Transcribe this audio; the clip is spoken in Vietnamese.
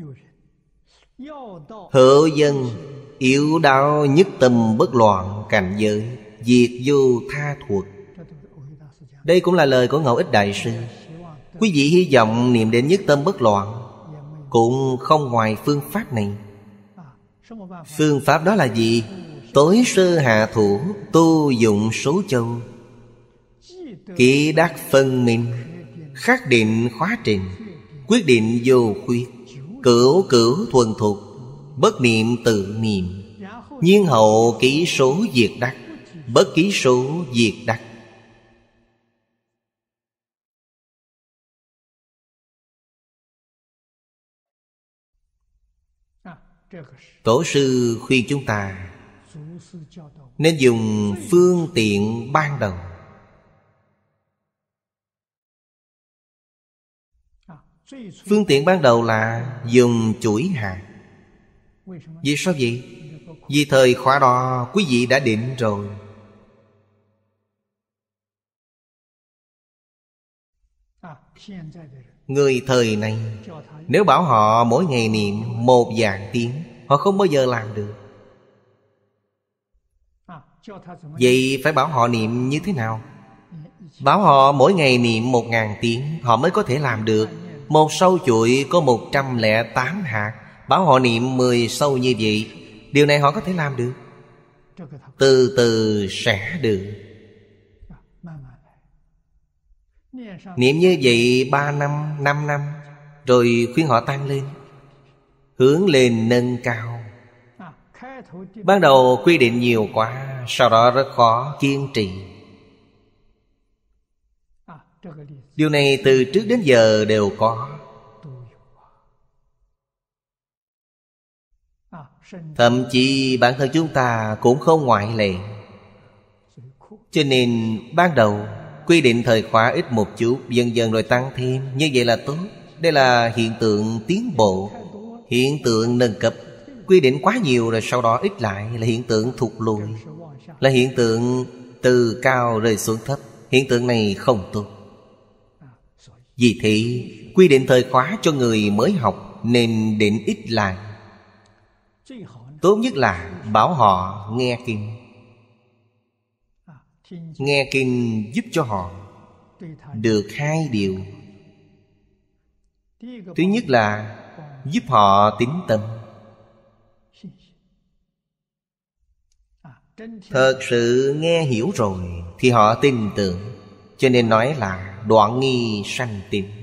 Hữu dân yếu đạo nhất tâm bất loạn cảnh giới, diệt vô tha thuật. Đây cũng là lời của Ngẫu Ích Đại Sư. Quý vị hy vọng niệm đến nhất tâm bất loạn, cũng không ngoài phương pháp này. Phương pháp đó là gì? Tối sơ hạ thủ, tu dụng số châu, kỹ đắc phân minh, khắc định khóa trình, quyết định vô khuyết, cửu cửu thuần thục, bất niệm tự niệm, nhiên hậu kỹ số diệt đắc, bất kỹ số diệt đắc. Tổ sư khuyên chúng ta nên dùng phương tiện ban đầu. Phương tiện ban đầu là dùng chuỗi hạt. Vì sao vậy? Vì thời khóa đó quý vị đã định rồi. Người thời này, nếu bảo họ mỗi ngày niệm 1.000 tiếng, họ không bao giờ làm được. Vậy phải bảo họ niệm như thế nào? Bảo họ mỗi ngày niệm 1.000 tiếng, họ mới có thể làm được. Một sâu chuỗi có 108 hạt, bảo họ niệm 10 sâu như vậy, điều này họ có thể làm được. Từ từ sẽ được. Niệm như vậy 3 năm, 5 năm, rồi khuyên họ tăng lên, hướng lên nâng cao. Ban đầu quy định nhiều quá, sau đó rất khó kiên trì. Điều này từ trước đến giờ đều có. Thậm chí bản thân chúng ta cũng không ngoại lệ. Cho nên ban đầu quy định thời khóa ít một chút, dần dần rồi tăng thêm. Như vậy là tốt. Đây là hiện tượng tiến bộ, hiện tượng nâng cấp. Quy định quá nhiều rồi sau đó ít lại là hiện tượng thụt lùi, là hiện tượng từ cao rơi xuống thấp. Hiện tượng này không tốt. Vì thế quy định thời khóa cho người mới học nên định ít lại. Tốt nhất là bảo họ nghe kinh. Nghe kinh giúp cho họ được 2 điều. Thứ nhất là giúp họ tín tâm. Thật sự nghe hiểu rồi thì họ tin tưởng. Cho nên nói là đoạn nghi sanh tín.